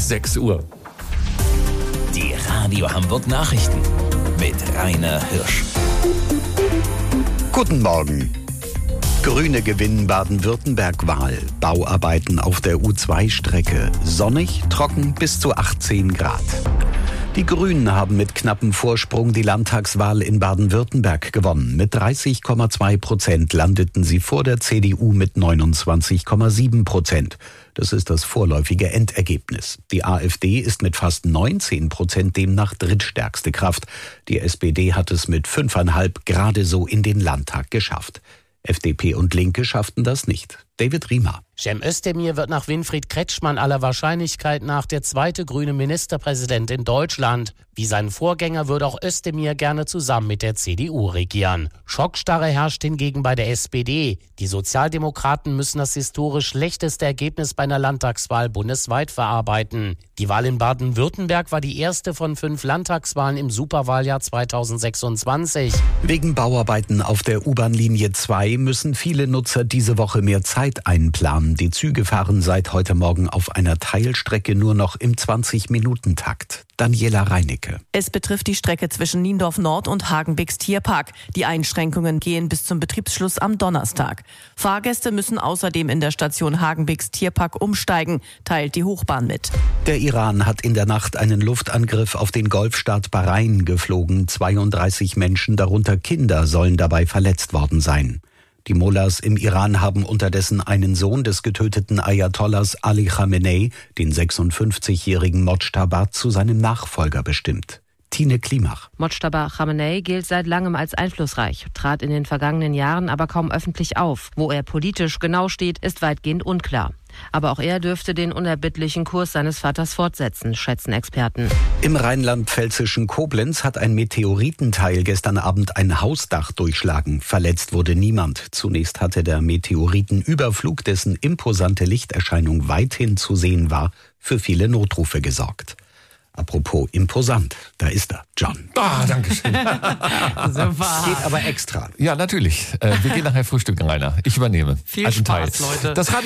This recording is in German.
6 Uhr. Die Radio Hamburg Nachrichten mit Rainer Hirsch. Guten Morgen. Grüne gewinnen Baden-Württemberg-Wahl. Bauarbeiten auf der U2-Strecke. Sonnig, trocken bis zu 18 Grad. Die Grünen haben mit knappem Vorsprung die Landtagswahl in Baden-Württemberg gewonnen. Mit 30,2% landeten sie vor der CDU mit 29,7%. Das ist das vorläufige Endergebnis. Die AfD ist mit fast 19% demnach drittstärkste Kraft. Die SPD hat es mit 5,5 gerade so in den Landtag geschafft. FDP und Linke schafften das nicht. David Riemer. Cem Özdemir wird nach Winfried Kretschmann aller Wahrscheinlichkeit nach der zweite grüne Ministerpräsident in Deutschland. Wie sein Vorgänger würde auch Özdemir gerne zusammen mit der CDU regieren. Schockstarre herrscht hingegen bei der SPD. Die Sozialdemokraten müssen das historisch schlechteste Ergebnis bei einer Landtagswahl bundesweit verarbeiten. Die Wahl in Baden-Württemberg war die erste von 5 Landtagswahlen im Superwahljahr 2026. Wegen Bauarbeiten auf der U-Bahn-Linie 2 müssen viele Nutzer diese Woche mehr Zeit einplanen. Die Züge fahren seit heute Morgen auf einer Teilstrecke nur noch im 20-Minuten-Takt. Daniela Reinicke. Es betrifft die Strecke zwischen Niendorf Nord und Hagenbecks Tierpark. Die Einschränkungen gehen bis zum Betriebsschluss am Donnerstag. Fahrgäste müssen außerdem in der Station Hagenbecks Tierpark umsteigen, teilt die Hochbahn mit. Der Iran hat in der Nacht einen Luftangriff auf den Golfstaat Bahrain geflogen. 32 Menschen, darunter Kinder, sollen dabei verletzt worden sein. Die Mullahs im Iran haben unterdessen einen Sohn des getöteten Ayatollahs Ali Khamenei, den 56-jährigen Mojtaba, zu seinem Nachfolger bestimmt. Tine Klimach. Mojtaba Khamenei gilt seit langem als einflussreich, trat in den vergangenen Jahren aber kaum öffentlich auf. Wo er politisch genau steht, ist weitgehend unklar. Aber auch er dürfte den unerbittlichen Kurs seines Vaters fortsetzen, schätzen Experten. Im rheinland-pfälzischen Koblenz hat ein Meteoritenteil gestern Abend ein Hausdach durchschlagen. Verletzt wurde niemand. Zunächst hatte der Meteoritenüberflug, dessen imposante Lichterscheinung weithin zu sehen war, für viele Notrufe gesorgt. Apropos imposant, da ist er, John. Danke schön. Super. Geht aber extra. Ja, natürlich. Wir gehen nachher frühstücken, Rainer. Ich übernehme. Viel Spaß, Teil. Leute. Das Radio